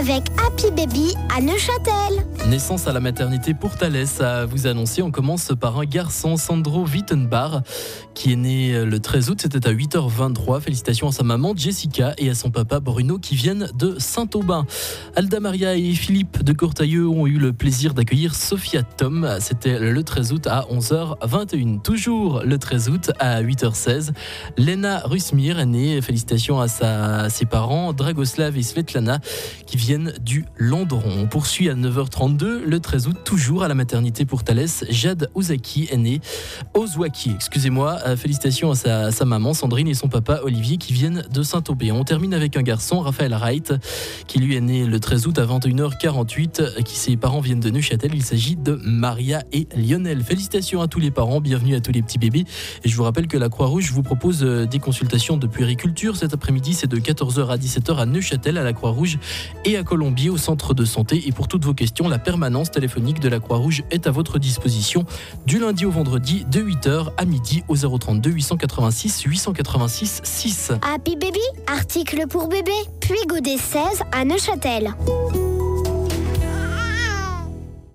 avec Happy Baby à Neuchâtel. Naissance à la maternité pour Thalès à vous annoncer. On commence par un garçon, Sandro Wittenbach, qui est né le 13 août. C'était à 8h23. Félicitations à sa maman Jessica et à son papa Bruno qui viennent de Saint-Aubin. Alda Maria et Philippe de Courtailleux ont eu le plaisir d'accueillir Sophia Tom. C'était le 13 août à 11h21. Toujours le 13 août à 8h16. Lena Rusmir est née. Félicitations à ses parents Dragoslav et Svetlana qui viennent du Landron. On poursuit à 9h32. Le 13 août, toujours à la maternité pour Thalès, Jade Ozwaki est née. Félicitations à sa maman Sandrine et son papa Olivier qui viennent de Saint-Aubin. On termine avec un garçon, Raphaël Wright, qui lui est né le 13 août à 21h48, ses parents viennent de Neuchâtel. Il s'agit de Maria et Lionel. Félicitations à tous les parents, bienvenue à tous les petits bébés. Et je vous rappelle que la Croix-Rouge vous propose des consultations de puériculture. Cet après-midi, c'est de 14h à 17h à Neuchâtel, à la Croix-Rouge et à Colombier, au centre de santé. Et pour toutes vos questions, la permanence téléphonique de la Croix-Rouge est à votre disposition du lundi au vendredi de 8h à midi au 032 886 886 6. Happy Baby, article pour bébé, puis Godet 16 à Neuchâtel.